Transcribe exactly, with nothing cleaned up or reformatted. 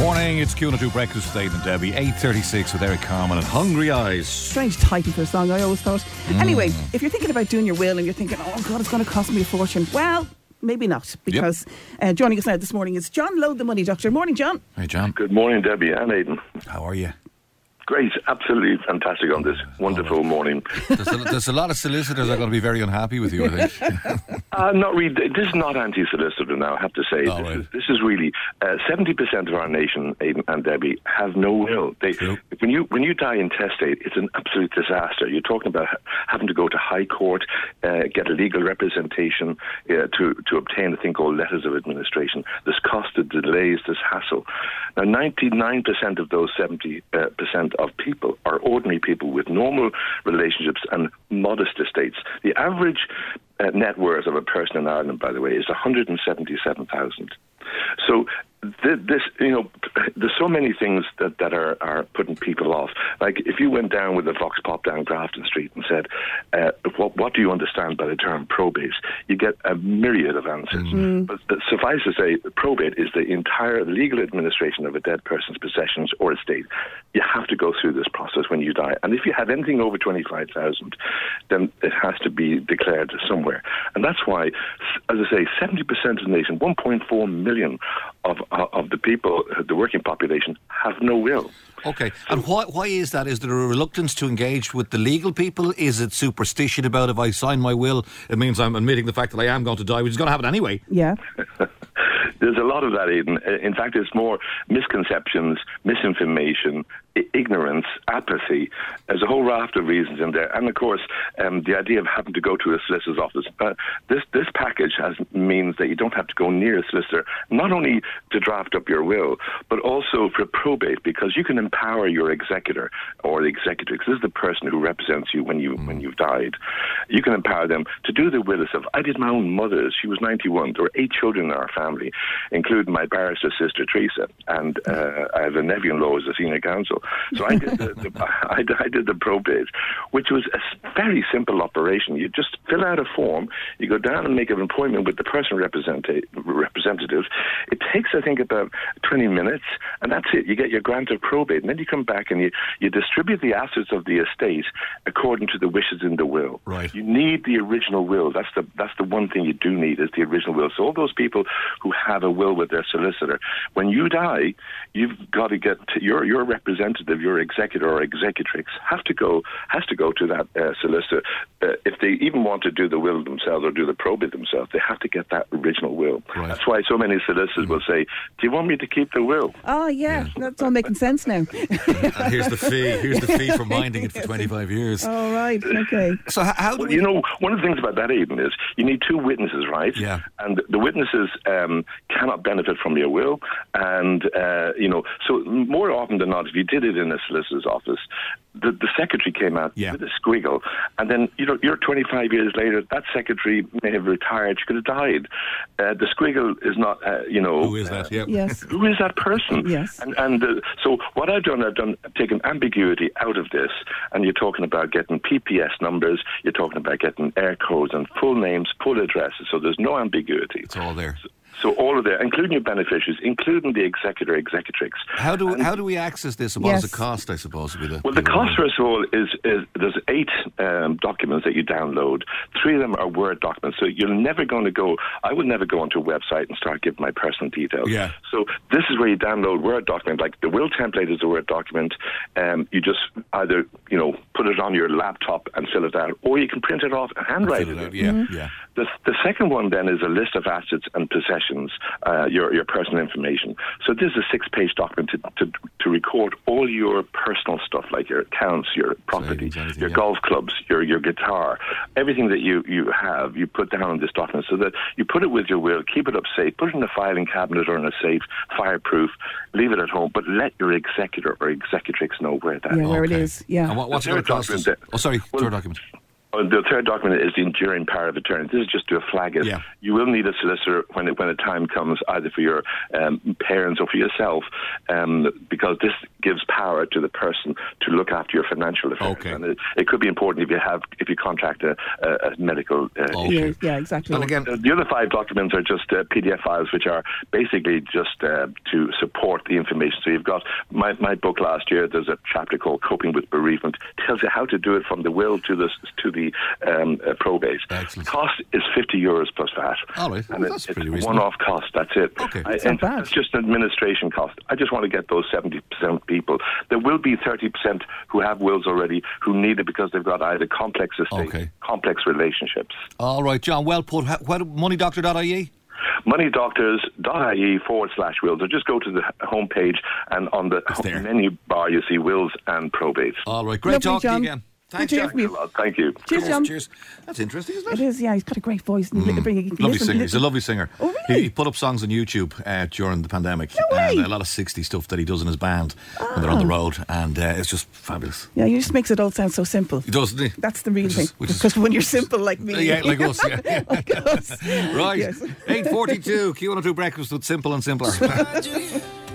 Morning, it's Q and A two Breakfast with Aidan and Debbie. eight thirty-six with Eric Carmen and Hungry Eyes. Strange title for a song, I always thought. Mm. Anyway, if you're thinking about doing your will and you're thinking, oh God, it's going to cost me a fortune. Well, maybe not, because yep. uh, joining us now this morning is John Lowe, the Money Doctor. Morning, John. Hey, John. Good morning, Debbie and Aidan. How are you? Great, absolutely fantastic on this wonderful oh, morning. There's a, there's a lot of solicitors that are going to be very unhappy with you, I think. uh, not really. This is not anti-solicitor now, I have to say. Oh, this, right. is, this is really uh, seventy percent of our nation, Aidan and Debbie, have no will. They, when you when you die intestate, it's an absolute disaster. You're talking about having to go to High Court, uh, get a legal representation uh, to, to obtain a thing called letters of administration. There's cost, there's delays, there's hassle. Now, ninety-nine percent of those seventy percent of people are ordinary people with normal relationships and modest estates. The average uh, net worth of a person in Ireland, by the way, is one hundred seventy-seven thousand. So th- this, you know, there's so many things that, that are, are putting people off. Like if you went down with a Vox Pop down Grafton Street and said, uh, what, what do you understand by the term probate? You get a myriad of answers. Mm. But, but suffice to say, probate is the entire legal administration of a dead person's possessions or estate. You have to go through this process when you die. And if you have anything over twenty-five thousand, then it has to be declared somewhere. And that's why, as I say, seventy percent of the nation, one point four million of of the people, the working population, have no will. Okay, and why why is that? Is there a reluctance to engage with the legal people? Is it superstition about if I sign my will, it means I'm admitting the fact that I am going to die, which is going to happen anyway? Yeah. There's a lot of that, Aidan. In fact, it's more misconceptions, misinformation, I- ignorance, apathy. There's a whole raft of reasons in there. And, of course, um, the idea of having to go to a solicitor's office. Uh, this this package has means that you don't have to go near a solicitor, not only to draft up your will, but also for probate, because you can empower your executor or the executrix. This is the person who represents you when, you, mm. when you've died. You can empower them to do the will itself. I did my own mother's. She was ninety-one. There were eight children in our family, including my barrister sister Teresa, and uh, I have a nephew-in-law as a senior counsel. So I did the, the I, I did the probate, which was a very simple operation. You just fill out a form, you go down and make an appointment with the person representa- representative. It takes, I think, about twenty minutes, and that's it. You get your grant of probate, and then you come back and you, you distribute the assets of the estate according to the wishes in the will. Right. You need the original will. That's the that's the one thing you do need, is the original will. So all those people who have a will with their solicitor, when you die, you've got to get to your your representative, your executor or executrix, have to go has to go to that uh, solicitor. Uh, if they even want to do the will themselves or do the probate themselves, they have to get that original will. Right. That's why so many solicitors mm-hmm. will say, "Do you want me to keep the will?" Oh yeah, yeah. That's all making sense now. And here's the fee. Here's the fee for minding it for twenty-five years. All right. Okay. So how, how do well, we... you know, one of the things about that, Aidan, is you need two witnesses, right? Yeah. And the witnesses um, cannot benefit from your will, and uh, you know, so more often than not, if you did it in a solicitor's office, the, the secretary came out yeah. with a squiggle, and then you know, you're twenty-five years later, that secretary may have retired, she could have died. Uh, the squiggle is not, uh, you know, who is that? Uh, yep. Yes. Who is that person? Yes. And and uh, so what I've done, I've done I've taken ambiguity out of this, and you're talking about getting P P S numbers, you're talking about getting air codes and full names, full addresses. So there's no ambiguity. It's all there. So, So all of that, including your beneficiaries, including the executor, executrix. How do and how do we access this? And what yes. does it cost, I suppose? Would be the, well, the cost, first of all, is, is there's eight um, documents that you download. Three of them are Word documents. So you're never going to go, I would never go onto a website and start giving my personal details. Yeah. So this is where you download Word document. Like the will template is a Word document. Um, you just either, you know, put it on your laptop and fill it out, or you can print it off and handwrite it. it. Out. Yeah, mm-hmm. yeah. The, the second one then is a list of assets and possessions, uh, your your personal information. So this is a six-page document to, to to record all your personal stuff, like your accounts, your property, Savings, your yeah. golf clubs, your your guitar, everything that you, you have, you put down in this document so that you put it with your will, keep it up safe, put it in a filing cabinet or in a safe, fireproof, leave it at home, but let your executor or executrix know where that yeah, is. where okay. it is. Yeah. And what, what's it going to cost us? Oh, sorry, Well, third document. Uh, The third document is the enduring power of attorney. This is just to flag it. Yeah. You will need a solicitor when it, when a time comes, either for your um, parents or for yourself, um, because this gives power to the person to look after your financial affairs. Okay. And it, it could be important if you have if you contract a, a, a medical. Uh, Okay. Yeah, yeah, exactly. And again, Uh, the other five documents are just uh, P D F files, which are basically just uh, to support the information. So you've got my, my book last year. There's a chapter called "Coping with Bereavement." Tells you how to do it from the will to the to the um, uh, probate. Excellent. Cost is fifty euros plus V A T. All right. And Well, it- that's it's pretty a reasonable. one-off cost. That's it. Okay. I, That's and not bad. That's just an administration cost. I just want to get those seventy percent people. There will be thirty percent who have wills already who need it because they've got either complex estates, Okay. complex relationships. all right, John, well put. Ha- What, money doctor dot I E? moneydoctors.ie forward slash wills. Or just go to the homepage and on the It's there. menu bar you see wills and probates. All right, great Lovely, talking to John. you again. Good Thanks, to hear John. from you. Well, thank you. Cheers, John. Cheers. That's interesting, isn't It it? is, yeah. He's got a great voice. And li- bring- you can Lovely listen- singer. He's a listen- lovely singer. Oh, He, really? he put up songs on YouTube uh, during the pandemic. No way. And a lot of sixties stuff that he does in his band when they're on the road. And uh, it's just fabulous. Yeah, he just makes it all sound so simple. He does, doesn't he? That's the real Which thing. is- which is- Because when you're simple like me. Yeah, like us. Yeah. like us. Right. Yes. eight forty-two. Q one oh two Breakfast with Simple and Simpler.